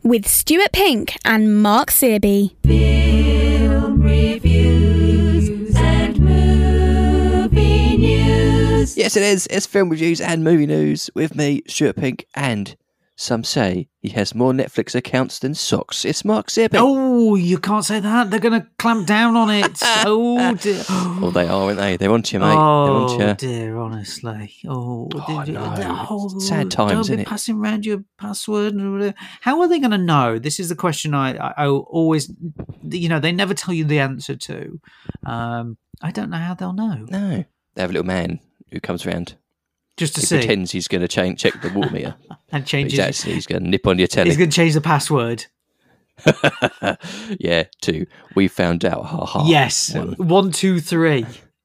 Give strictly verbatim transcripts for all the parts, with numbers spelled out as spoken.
with Stuart Pink and Mark Searby. Film reviews and movie news. Yes, it is. It's film reviews and movie news with me, Stuart Pink, and some say he has more Netflix accounts than socks. It's Mark Searby. Oh, you can't say that. They're going to clamp down on it. Oh, dear. Oh, they are, aren't they? They're onto you, mate. Oh, They're onto you. dear, honestly. Oh, Oh, dear, no. oh, Sad times, don't isn't be it? passing around your password. How are they going to know? This is the question I, I, I always, you know, they never tell you the answer to. Um, I don't know how they'll know. No. They have a little man who comes around. Just to He see. pretends he's going to change, check the water meter. And But changes. he's actually he's going to nip on your telly. He's going to change the password. Yeah, two. We found out. Ha ha. Yes. One. One, two, three.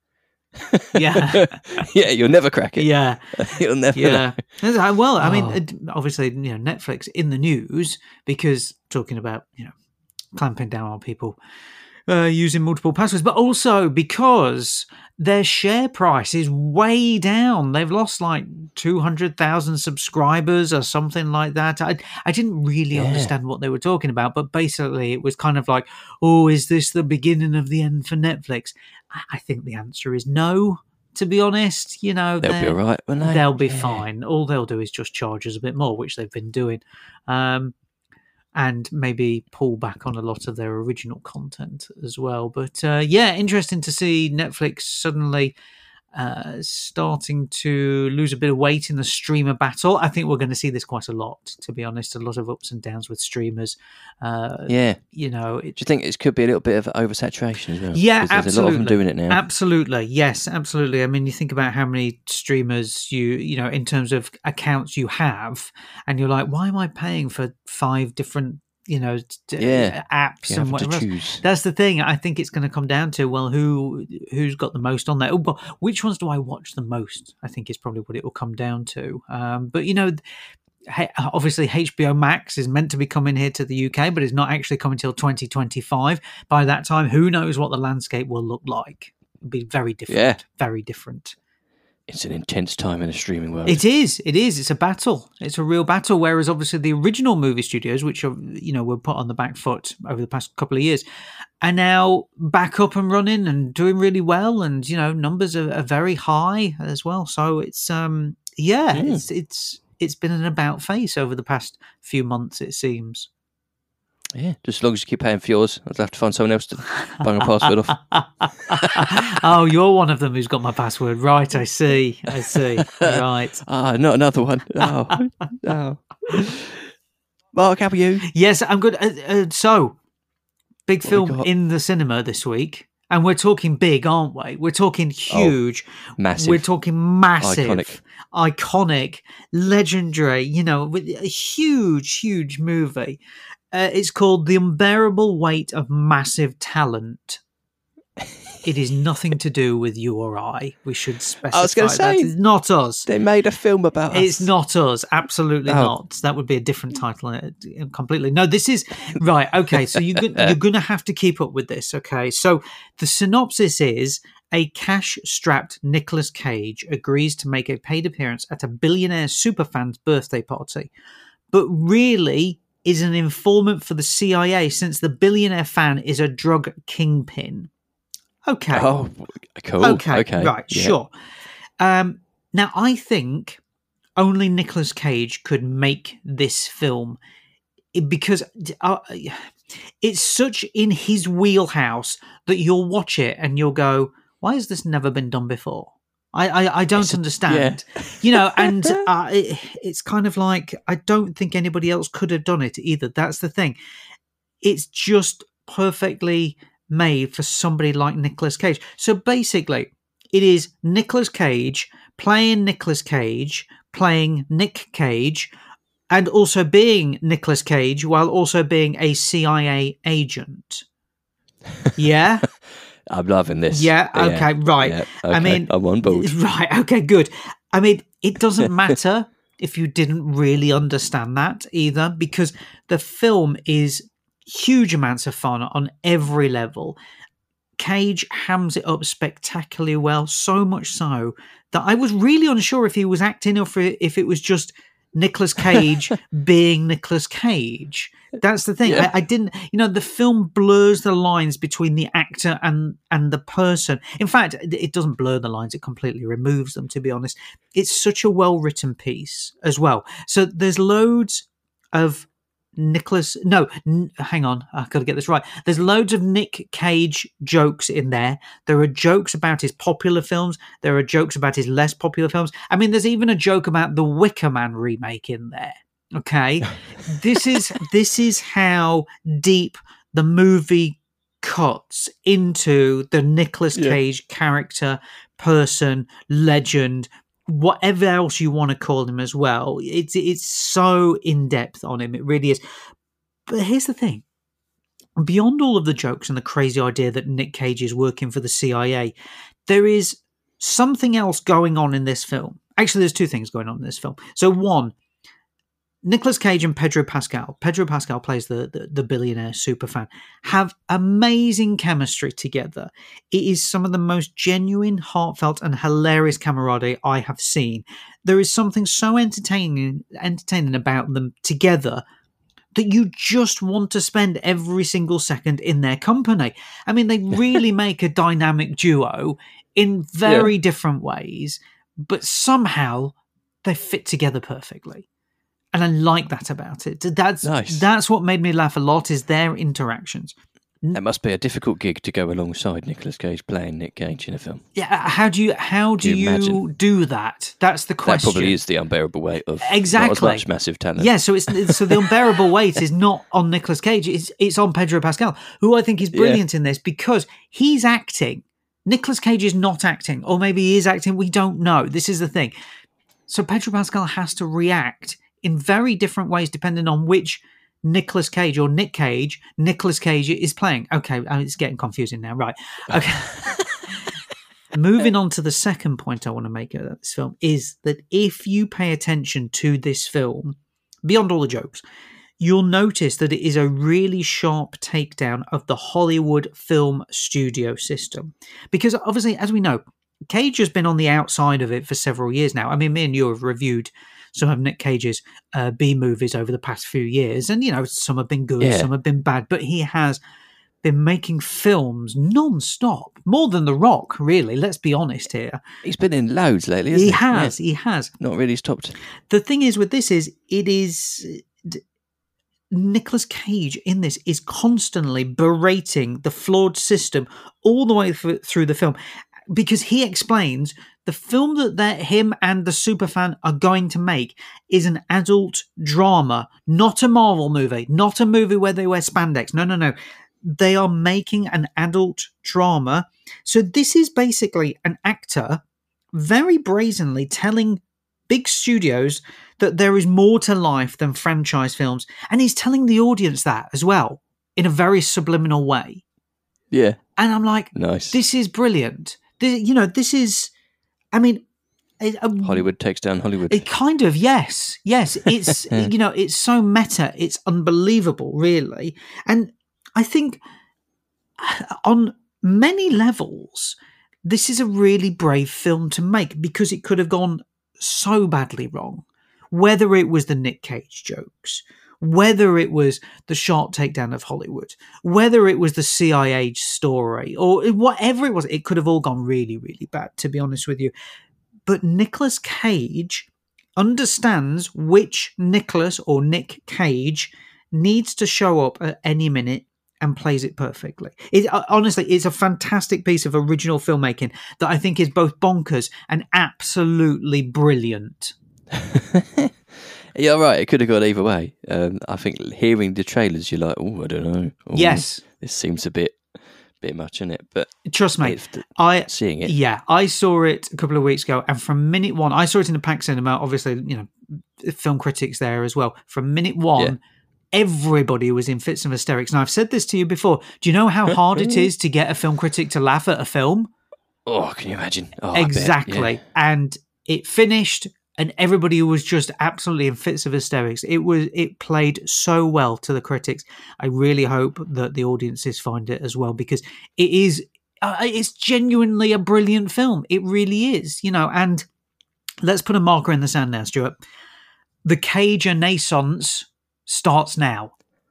Yeah. Yeah, you'll never crack it. Yeah. You'll never Yeah. know. Well, I mean, Oh. it- obviously, you know, Netflix in the news because talking about, you know, clamping down on people uh, using multiple passwords, but also because their share price is way down. They've lost like two hundred thousand subscribers or something like that. I, I didn't really Yeah. understand what they were talking about, but basically it was kind of like, oh, is this the beginning of the end for Netflix? I, I think the answer is no, to be honest. You know, They'll be they're- all right, won't they? They'll be Yeah. fine. All they'll do is just charge us a bit more, which they've been doing, um, and maybe pull back on a lot of their original content as well. But uh, yeah, interesting to see Netflix suddenly uh, starting to lose a bit of weight in the streamer battle. I think we're going to see this quite a lot, to be honest. A lot of ups and downs with streamers. Uh, Yeah. You know, it, Do you think it could be a little bit of oversaturation as well? yeah, 'Cause there's absolutely. a lot of them doing it now. Absolutely, yes, absolutely. I mean, you think about how many streamers you, you know, in terms of accounts you have, and you're like, why am I paying for five different, you know, d- Yeah. apps You and have to whatever else? choose. That's the thing. I think it's going to come down to, well, who who's got the most on there? Oh, but which ones do I watch the most? I think is probably what it will come down to. Um, but you know. Hey, obviously H B O Max is meant to be coming here to the U K, but it's not actually coming till twenty twenty-five. By that time, who knows what the landscape will look like? It'll be very different. Yeah. Very different. It's an intense time in the streaming world. It is. It is. It's a battle. It's a real battle. Whereas obviously the original movie studios, which are, you know, were put on the back foot over the past couple of years, are now back up and running and doing really well. And you know, numbers are, are very high as well. So it's um, yeah, Mm. it's it's it's been an about face over the past few months. It seems. Yeah, just as long as you keep paying for yours, I'll have to find someone else to bung a password off. Oh, you're one of them who's got my password. Right, I see. I see. Right. Ah, not another one. Oh, no. Mark, how are you? Yes, I'm good. Uh, uh, so, big What we film got? in the cinema this week. And we're talking big, aren't we? We're talking huge. Massive. We're talking massive. Iconic. Iconic. Legendary. You know, with a huge, huge movie. Uh, it's called The Unbearable Weight of Massive Talent. It is nothing to do with you or I. We should specify I was gonna that. say. It's not us. They made a film about us. It's not us. Absolutely Oh. not. That would be a different title uh, completely. No, this is right. Okay, so you're go- you're going to have to keep up with this. Okay, so the synopsis is: a cash-strapped Nicolas Cage agrees to make a paid appearance at a billionaire superfan's birthday party, but really is an informant for the C I A since the billionaire fan is a drug kingpin. Okay. Oh, cool. Okay, Okay. right, Yeah. sure. Um, now, I think only Nicolas Cage could make this film it- because uh, it's such in his wheelhouse that you'll watch it and you'll go, why has this never been done before? I, I, I don't It's a- understand. You know, and uh, it, it's kind of like, I don't think anybody else could have done it either. That's the thing. It's just perfectly made for somebody like Nicolas Cage. So basically, it is Nicolas Cage playing Nicolas Cage, playing Nick Cage, and also being Nicolas Cage while also being a C I A agent. Yeah? I'm loving this. Yeah, okay, right. yeah, I okay, mean, I'm on board. Right, okay, good. I mean, it doesn't matter if you didn't really understand that either, because the film is huge amounts of fun on every level. Cage hams it up spectacularly well, so much so that I was really unsure if he was acting or if it, if it was just Nicolas Cage being Nicolas Cage. That's the thing. Yeah. I, I didn't, you know, the film blurs the lines between the actor and and the person. In fact, it doesn't blur the lines; it completely removes them. To be honest, it's such a well written piece as well. So there's loads of Nicholas. No, n- hang on, I've got to get this right. There's loads of Nick Cage jokes in there. There are jokes about his popular films. There are jokes about his less popular films. I mean, there's even a joke about the Wicker Man remake in there. Okay, this is this is how deep the movie cuts into the Nicolas Yeah. Cage character, person, legend, whatever else you want to call him as well. It's it's so in depth on him. It really is. But here's the thing: beyond all of the jokes and the crazy idea that Nick Cage is working for the C I A, there is something else going on in this film. Actually, there's two things going on in this film. So one, Nicolas Cage and Pedro Pascal, Pedro Pascal plays the, the, the billionaire superfan, have amazing chemistry together. It is some of the most genuine, heartfelt and hilarious camaraderie I have seen. There is something so entertaining, entertaining about them together that you just want to spend every single second in their company. I mean, they really make a dynamic duo in very Yeah. different ways, but somehow they fit together perfectly. And I like that about it. That's Nice. that's what made me laugh a lot, is their interactions. That must be a difficult gig to go alongside Nicolas Cage playing Nick Cage in a film. Yeah, how do you how do Can you you, imagine? do that? That's the That question. probably is the unbearable weight of Exactly. not as much massive talent. Yeah, so it's so the unbearable weight is not on Nicolas Cage, it's it's on Pedro Pascal, who I think is brilliant in this because he's acting. Nicolas Cage is not acting, or maybe he is acting, we don't know. This is the thing. So Pedro Pascal has to react in very different ways depending on which Nicolas Cage or Nick Cage Nicolas Cage is playing. Okay, oh, it's getting confusing now, right? Okay. Moving on to the second point I want to make about this film is that if you pay attention to this film, beyond all the jokes, you'll notice that it is a really sharp takedown of the Hollywood film studio system. Because obviously, as we know, Cage has been on the outside of it for several years now. I mean, me and you have reviewed some of Nick Cage's uh, B movies over the past few years, and you know, some have been good, Yeah. some have been bad, but he has been making films non-stop, more than The Rock, really. Let's be honest here. He's been in loads lately, hasn't He he? has, Yeah. he has. Not really stopped. The thing is with this is it is d- Nicolas Cage in this is constantly berating the flawed system all the way th- through the film, because he explains the film that that him and the superfan are going to make is an adult drama, not a Marvel movie, not a movie where they wear spandex. No, no, no. They are making an adult drama. So this is basically an actor very brazenly telling big studios that there is more to life than franchise films. And he's telling the audience that as well in a very subliminal way. Yeah, And I'm like, nice. this is brilliant. This, you know, this is, I mean, it, uh, Hollywood takes down Hollywood. it kind of, yes, yes. It's, you know, it's so meta. It's unbelievable, really. And I think on many levels, this is a really brave film to make because it could have gone so badly wrong. Whether it was the Nick Cage jokes, whether it was the sharp takedown of Hollywood, whether it was the C I A story, or whatever it was, it could have all gone really, really bad, to be honest with you. But Nicolas Cage understands which Nicolas or Nick Cage needs to show up at any minute and plays it perfectly. It, honestly, it's a fantastic piece of original filmmaking that I think is both bonkers and absolutely brilliant. Yeah, right. It could have gone either way. Um, I think hearing the trailers, you're like, oh, I don't know. Ooh, Yes. This seems a bit bit much, isn't it? But Trust me, it's the- I seeing it. Yeah, I saw it a couple of weeks ago, and from minute one, I saw it in the Pack Cinema. Obviously, you know, film critics there as well. From minute one, Yeah. everybody was in fits of hysterics. And I've said this to you before. Do you know how hard it is to get a film critic to laugh at a film? Oh, can you imagine? Oh, I bet, Exactly. yeah. And it finished, and everybody was just absolutely in fits of hysterics. It was it played so well to the critics. I really hope that the audiences find it as well, because it is uh, it's genuinely a brilliant film. It really is, you know. And let's put a marker in the sand now, Stuart. The Cage Renaissance starts now.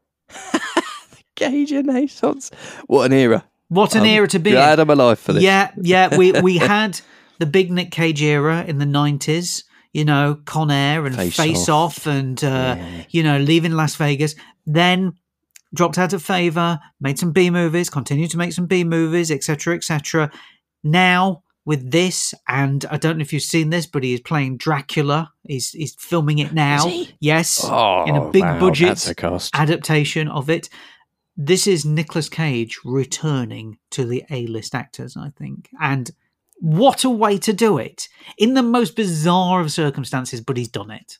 Cage Renaissance. What an era. What an I'm era to be glad in. I'm alive for this. Yeah, yeah. We we had the big Nick Cage era in the nineties, you know, Con Air and Face Face Off. Off, and, uh, Yeah. you know, Leaving Las Vegas. Then dropped out of favour, made some B movies, continued to make some B movies, et cetera, et cetera. Now, with this, and I don't know if you've seen this, but he is playing Dracula. He's, he's filming it now. Is he? Yes, Oh, in a big wow, budget that's a cost. adaptation of it. This is Nicolas Cage returning to the A-list actors, I think. And what a way to do it. In the most bizarre of circumstances, but he's done it.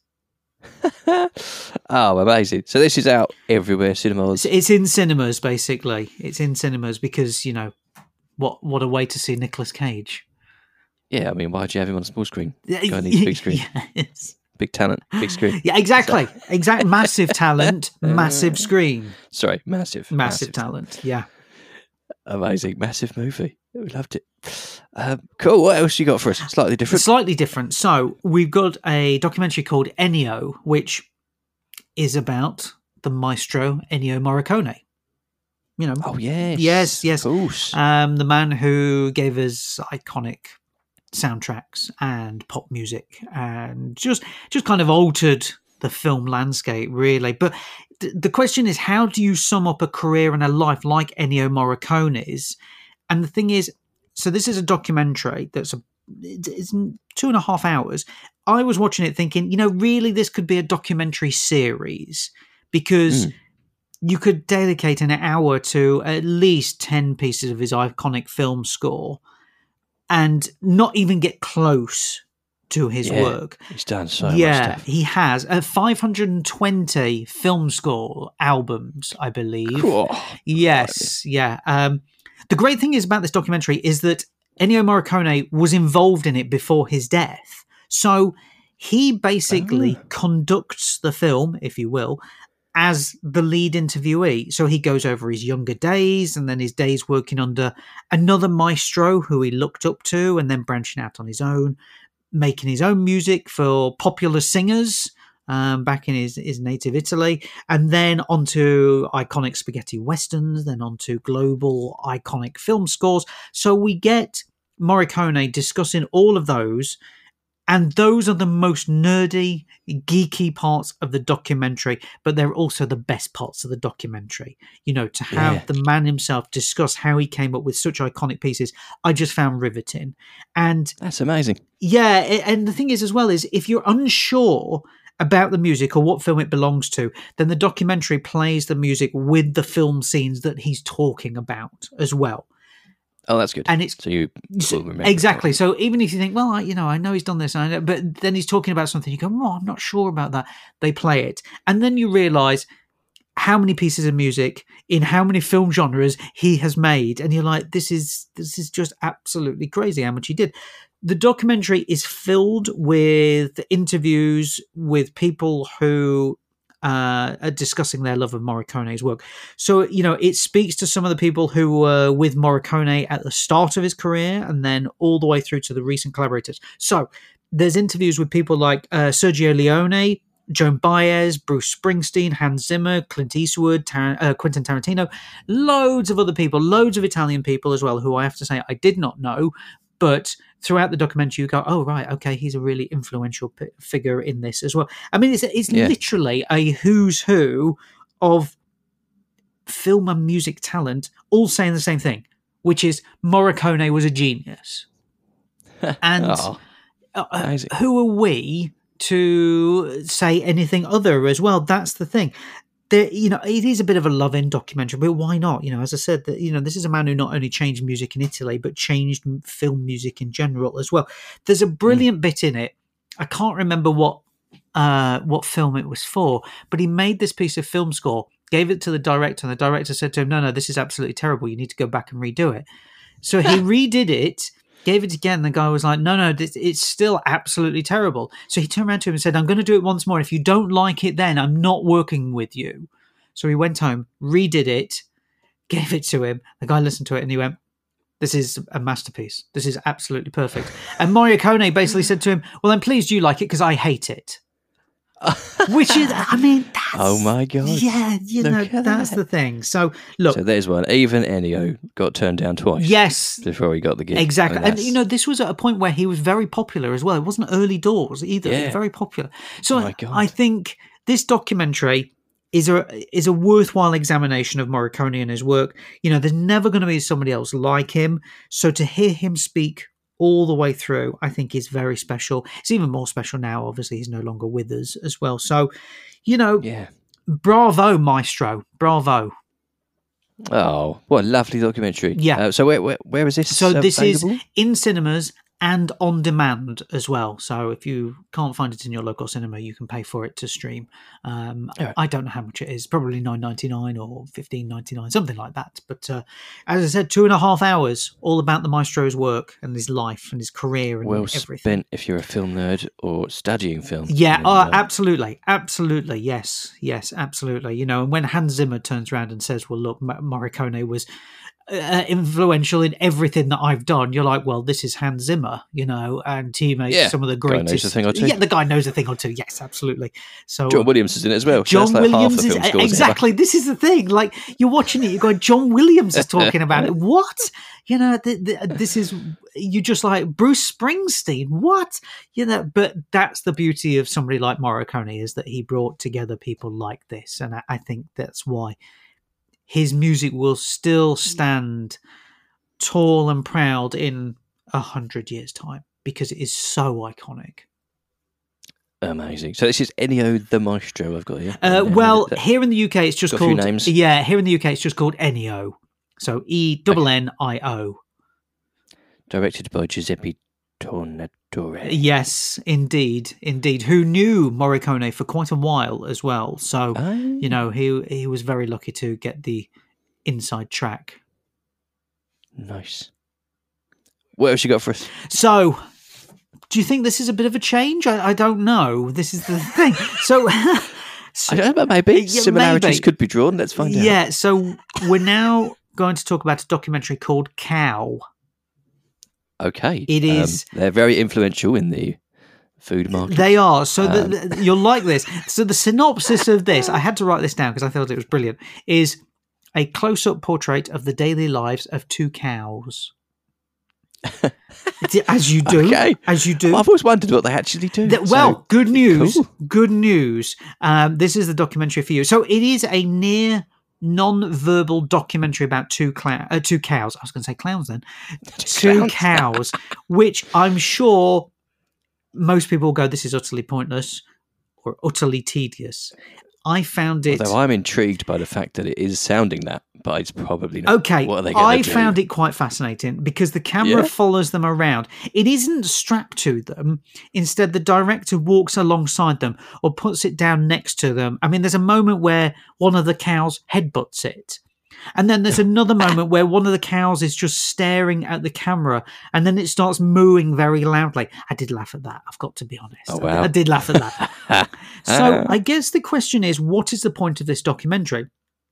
Oh, amazing. So this is out everywhere, cinemas. It's, it's in cinemas, basically. It's in cinemas because, you know, what what a way to see Nicolas Cage. Yeah, I mean, why'd you have him on a small screen? Guy needs big screen. Yes. Big talent, big screen. Yeah, exactly. Exact massive talent, massive screen. Sorry, massive. Massive talent, yeah. Amazing, massive movie. We loved it. Um, cool. What else you got for us? Slightly different. Slightly different. So we've got a documentary called Ennio, which is about the maestro Ennio Morricone. You know, Oh, yes. Yes, yes. Of course. um, the man who gave us iconic soundtracks and pop music, and just just kind of altered the film landscape, really. But th- the question is, how do you sum up a career and a life like Ennio Morricone's? And the thing is, so this is a documentary that's a it's two and a half hours. I was watching it thinking, you know, really, this could be a documentary series because Mm. you could dedicate an hour to at least ten pieces of his iconic film score and not even get close to his Yeah, work. He's done so much Yeah, stuff. he has uh, five hundred twenty film score albums, I believe. Cool. Yes, yeah. Um, the great thing is about this documentary is that Ennio Morricone was involved in it before his death. So he basically Oh. conducts the film, if you will, as the lead interviewee. So he goes over his younger days and then his days working under another maestro who he looked up to, and then branching out on his own, making his own music for popular singers um, back in his, his native Italy, and then onto iconic spaghetti westerns, then onto global iconic film scores. So we get Morricone discussing all of those, and those are the most nerdy, geeky parts of the documentary, but they're also the best parts of the documentary. You know, to have Yeah. the man himself discuss how he came up with such iconic pieces, I just found riveting. And That's amazing. yeah, a- and the thing is as well is if you're unsure about the music or what film it belongs to, then the documentary plays the music with the film scenes that he's talking about as well. Oh, that's good. And it's so you So- will remember. exactly. So even if you think, well, I, you know, I know he's done this, and I know, but then he's talking about something, you go, oh, I'm not sure about that. They play it, and then you realise how many pieces of music in how many film genres he has made, and you're like, this is this is just absolutely crazy how much he did. The documentary is filled with interviews with people who uh, are discussing their love of Morricone's work. So, you know, it speaks to some of the people who were with Morricone at the start of his career and then all the way through to the recent collaborators. So there's interviews with people like uh, Sergio Leone, Joan Baez, Bruce Springsteen, Hans Zimmer, Clint Eastwood, Tar- uh, Quentin Tarantino, loads of other people, loads of Italian people as well, who I have to say I did not know. But throughout the documentary, you go, oh, right, okay, he's a really influential p- figure in this as well. I mean, it's, it's Yeah. literally a who's who of film and music talent all saying the same thing, which is Morricone was a genius. And Oh, uh, amazing. who are we to say anything other as well? That's the thing. There, you know, it is a bit of a love-in documentary, but why not? You know, as I said, that you know, this is a man who not only changed music in Italy, but changed m- film music in general as well. There's a brilliant bit in it. I can't remember what uh, what film it was for, but he made this piece of film score, gave it to the director, and the director said to him, "No, no, this is absolutely terrible. You need to go back and redo it." So he redid it. Gave it again. The guy was like, no, no, this, it's still absolutely terrible. So he turned around to him and said, I'm going to do it once more. If you don't like it, then I'm not working with you. So he went home, redid it, gave it to him. The guy listened to it and he went, this is a masterpiece. This is absolutely perfect. And Morricone basically said to him, well, I'm pleased you like it because I hate it. Which is, I mean, that's, Oh my God. yeah, you Look know, at that's that. the thing. So look, So there's one. Even Ennio got turned down twice. yes, Before he got the gig. exactly. I mean, And that's- you know, this was at a point where he was very popular as well. It wasn't early doors either. It Yeah. was very popular. So Oh my I, God. I think this documentary is a is a worthwhile examination of Morricone and his work. You know, there's never going to be somebody else like him. So to hear him speak all the way through, I think is very special. It's even more special now. Obviously, he's no longer with us as well. So, you know, Yeah. bravo, maestro, bravo. Oh, what a lovely documentary. Yeah. Uh, so where, where where is this? So this available? is in cinemas and on demand as well. So if you can't find it in your local cinema, you can pay for it to stream. Um, Alright. I don't know how much it is, probably nine ninety-nine or fifteen ninety-nine, something like that. But uh, as I said, two and a half hours, all about the maestro's work and his life and his career and well everything. spent if you're a film nerd or studying film. Yeah, And, uh, uh, absolutely, absolutely, yes, yes, absolutely. You know, and when Hans Zimmer turns around and says, "Well, look, Ma- Morricone was uh, influential in everything that I've done," you're like, "Well, this is Hans Zimmer," you know, and he makes Yeah, some of the guy knows greatest. a thing or two. Yeah, the guy knows a thing or two. Yes, absolutely. So John Williams is in it as well. so John that's like Williams half a is film scores exactly. This is the thing. Like you're watching it, you're going, John Williams is talking about it. What? You know, th- th- this is you just like Bruce Springsteen. What? You know, but that's the beauty of somebody like Morricone is that he brought together people like this, and I, I think that's why his music will still stand tall and proud in a hundred years' time because it is so iconic. Amazing. So this is Ennio the Maestro I've got here. Uh, Yeah, well, that- here in the U K, it's just Got a few called names. Yeah, here in the U K, it's just called Ennio. So E double N I O. directed by Giuseppe Tornatore. Yes, indeed, indeed. Who knew Morricone for quite a while as well. So Ah, you know, he he was very lucky to get the inside track. nice. What else you got for us? So, do you think this is a bit of a change? I, I don't know. This is the thing. So, so I don't know, maybe Yeah, similarities maybe. could be drawn. Let's find out. yeah. So we're now going to talk about a documentary called Cow. Okay. It is- Um, they're very influential in the food market. They are. So the, Um, the- you'll like this. So the synopsis of this, I had to write this down because I thought it was brilliant, is a close-up portrait of the daily lives of two cows. As you do. Okay. As you do. I've always wondered what they actually do. Th- So- well, good news. cool. Good news. Um, this is the documentary for you. So it is a near non-verbal documentary about two clou- uh, two cows. I was going to say clowns then. Two Clowns. cows, which I'm sure most people will go, this is utterly pointless or utterly tedious. I found it. Although I'm intrigued by the fact that it is sounding that, but it's probably not. Okay, What are they going I to do? found it quite fascinating because the camera Yeah? follows them around. It isn't strapped to them. Instead, the director walks alongside them or puts it down next to them. I mean, there's a moment where one of the cows headbutts it. And then there's another moment where one of the cows is just staring at the camera and then it starts mooing very loudly. I did laugh at that, I've got to be honest. Oh, I- wow. I did laugh at that. So I guess the question is, what is the point of this documentary?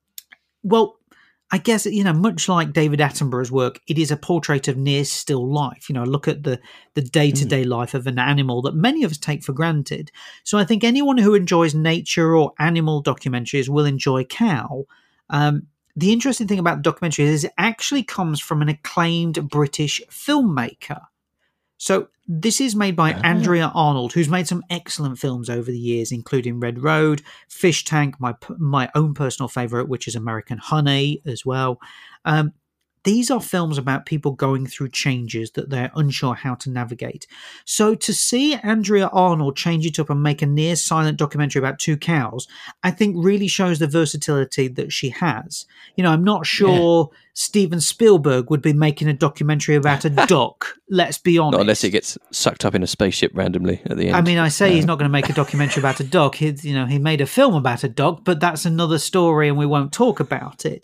Well, I guess, you know, much like David Attenborough's work, it is a portrait of near still life. You know, look at the the day-to-day life of an animal that many of us take for granted. So I think anyone who enjoys nature or animal documentaries will enjoy Cow. Um, the interesting thing about the documentary is it actually comes from an acclaimed British filmmaker. So this is made by Ah. Andrea Arnold, who's made some excellent films over the years, including Red Road, Fish Tank, my my own personal favourite, which is American Honey as well. Um, these are films about people going through changes that they're unsure how to navigate. So to see Andrea Arnold change it up and make a near silent documentary about two cows, I think really shows the versatility that she has. You know, I'm not sure Steven Spielberg would be making a documentary about a duck. Let's be honest. Not unless it gets sucked up in a spaceship randomly at the end. I mean, I say he's Uh, not going to make a documentary about a duck. He, you know, he made a film about a duck, but that's another story, and we won't talk about it.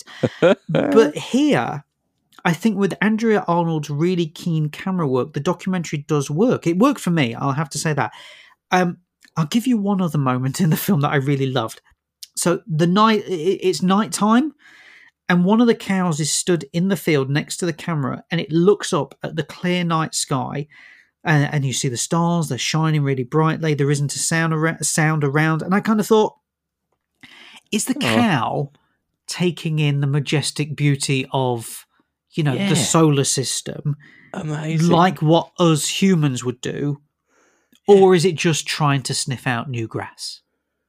But here, I think with Andrea Arnold's really keen camera work, the documentary does work. It worked for me. I'll have to say that. Um, I'll give you one other moment in the film that I really loved. So the night, it- it's nighttime, and one of the cows is stood in the field next to the camera, and it looks up at the clear night sky. and, and you see the stars, they're shining really brightly. There isn't a sound, ar- sound around. And I kind of thought, is the Oh. cow taking in the majestic beauty of, you know, Yeah. the solar system, Amazing. like what us humans would do? Or is it just trying to sniff out new grass?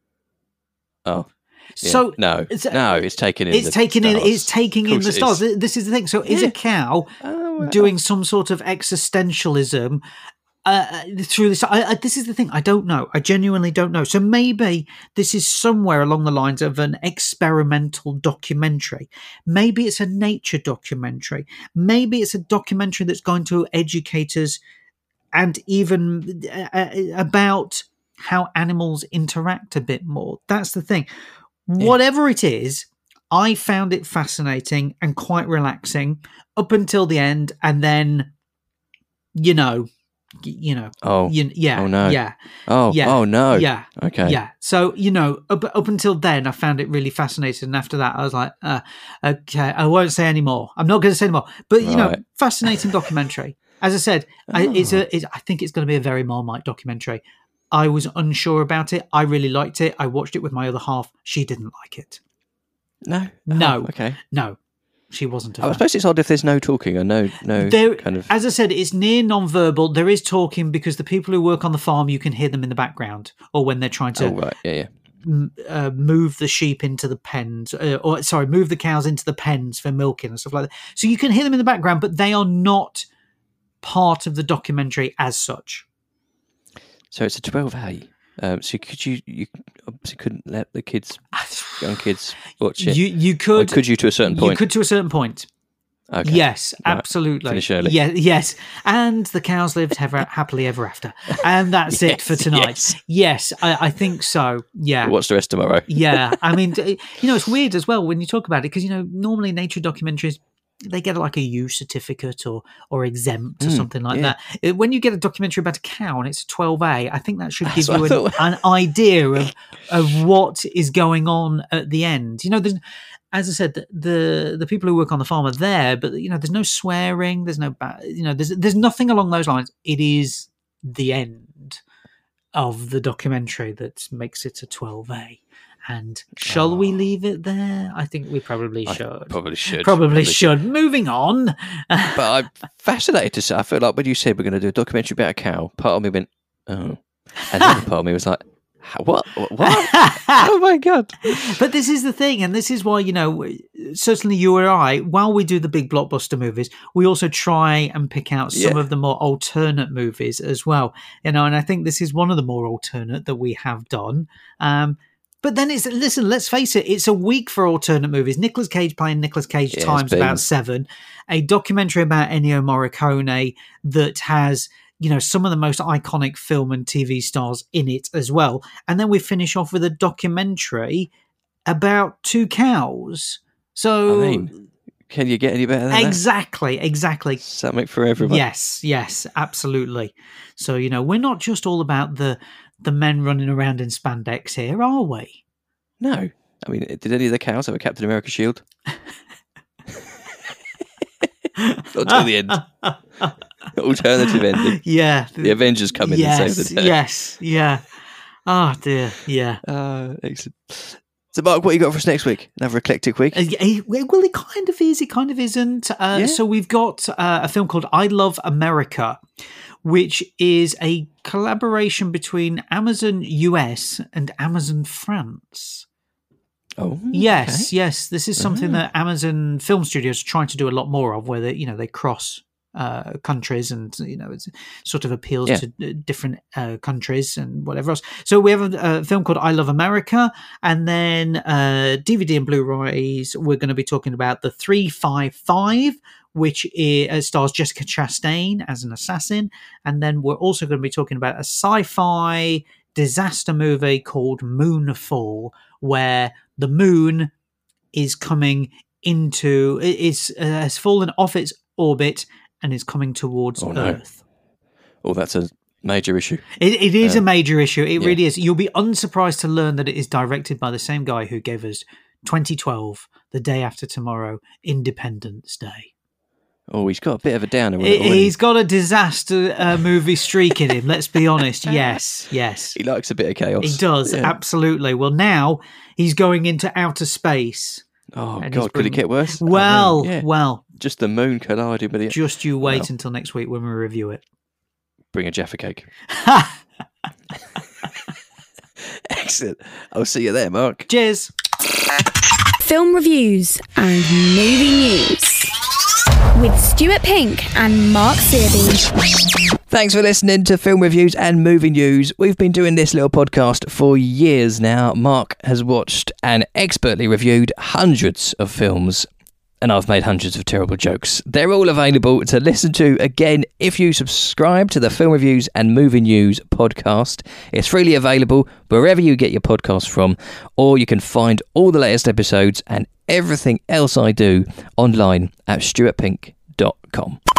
oh, yeah. So no, it's- no, it's taking in. it's the taking in stars. it's taking Of in course the it stars. is. This is the thing. So is Yeah. a cow Oh, well. doing some sort of existentialism uh, through this? I, I, this is the thing. I don't know. I genuinely don't know. So maybe this is somewhere along the lines of an experimental documentary. Maybe it's a nature documentary. Maybe it's a documentary that's going to educate us and even uh, about how animals interact a bit more. That's the thing. Whatever it is, I found it fascinating and quite relaxing up until the end, and then, you know, y- you know, Oh, you, yeah, oh, no. yeah, oh, yeah, oh no. yeah, Okay. yeah. So you know, up up until then, I found it really fascinating, and after that, I was like, uh, okay, I won't say any more. I'm not going to say any more. But you know, Right. fascinating documentary. As I said, I, it's Oh. a. It's, I think it's going to be a very Marmite documentary. I was unsure about it. I really liked it. I watched it with my other half. She didn't like it. No. No. Oh, okay. No, she wasn't a I fan. suppose it's odd if there's no talking or no, no There, kind of. as I said, it's near non-verbal. There is talking because the people who work on the farm, you can hear them in the background, or when they're trying to Oh, right. Yeah, yeah. m- uh, move the sheep into the pens, uh, or sorry, move the cows into the pens for milking and stuff like that. So you can hear them in the background, but they are not part of the documentary as such. So it's a twelve A. Um, so could you, you obviously couldn't let the kids, young kids, watch it? You you Or could could you to a certain you point? could to a certain point. Okay. Yes, Right. absolutely. Finish early. Yeah, yes. And the cows lived ever, happily ever after. And that's it for Yes, tonight. yes. Yes, I, I think so. Yeah. We'll watch the rest tomorrow. Yeah. I mean, d- you know, it's weird as well when you talk about it because, you know, normally nature documentaries, they get like a U certificate or or exempt or Mm, something like yeah. that. Uh, When you get a documentary about a cow and it's a twelve A, I think that should give That's what you I an, an idea of, of what is going on at the end. You know, there's, as I said, the, the the people who work on the farm are there, but you know, there's no swearing, there's no, ba- you know, there's there's nothing along those lines. It is the end of the documentary that makes it a twelve A. And shall we Oh. leave it there? I think we probably I should. probably should. Probably should. Moving on. But I'm fascinated to say. I feel like when you said we're going to do a documentary about a cow, part of me went, oh, and the other part of me was like, "How- what? What? Oh my god! But this is the thing, and this is why, you know, certainly you or I, while we do the big blockbuster movies, we also try and pick out some Yeah. of the more alternate movies as well. You know, and I think this is one of the more alternate that we have done. Um, but then it's, listen, let's face it, it's a week for alternate movies. Nicolas Cage playing Nicolas Cage Yeah, it's times been- about seven, a documentary about Ennio Morricone that has, you know, some of the most iconic film and T V stars in it as well. And then we finish off with a documentary about two cows. So I mean, can you get any better than that? exactly, exactly. Something for everyone. Yes, yes, absolutely. So, you know, we're not just all about the the men running around in spandex here, are we? No. I mean, did any of the cows have a Captain America shield? Not till the end. Alternative ending. Yeah. The Avengers come in yes, and save the day. yes, yeah. Oh dear, yeah. Uh, excellent. So, Mark, what you got for us next week? Another eclectic week? Uh, yeah, he- well, it kind of is. It kind of isn't. Uh, Yeah. So we've got uh, a film called I Love America, which is a collaboration between Amazon U S and Amazon France. Oh, Yes, okay. yes. This is something Ah. that Amazon Film Studios are trying to do a lot more of, where they, you know, they cross uh, countries and, you know, it sort of appeals Yeah. to uh, different uh, countries and whatever else. So we have a, a film called I Love America, and then uh, D V D and Blu-rays. We're going to be talking about the three five five, which is, uh, stars Jessica Chastain as an assassin, and then we're also going to be talking about a sci-fi disaster movie called Moonfall, where the moon is coming into it is uh, has fallen off its orbit and is coming towards Oh, no. Earth. Oh, that's a major issue. It, it is Uh, a major issue. It yeah. really is. You'll be unsurprised to learn that it is directed by the same guy who gave us twenty twelve, The Day After Tomorrow, Independence Day. Oh, he's got a bit of a downer. with He- it already. He's got a disaster uh, movie streak in him, let's be honest. Yes, yes. He likes a bit of chaos. He does, Yeah. absolutely. Well, now he's going into outer space. Oh, And he's God, could it bringing- get worse? I mean, Well, yeah. well, Just the moon colliding with it. just you wait Wow. until next week when we review it. Bring a Jaffa cake. Excellent. I'll see you there, Mark. Cheers. Film reviews and movie news with Stuart Pink and Mark Searby. Thanks for listening to Film Reviews and Movie News. We've been doing this little podcast for years now. Mark has watched and expertly reviewed hundreds of films, and I've made hundreds of terrible jokes. They're all available to listen to again if you subscribe to the Film Reviews and Movie News podcast. It's freely available wherever you get your podcasts from, or you can find all the latest episodes and everything else I do online at stuart pink dot com.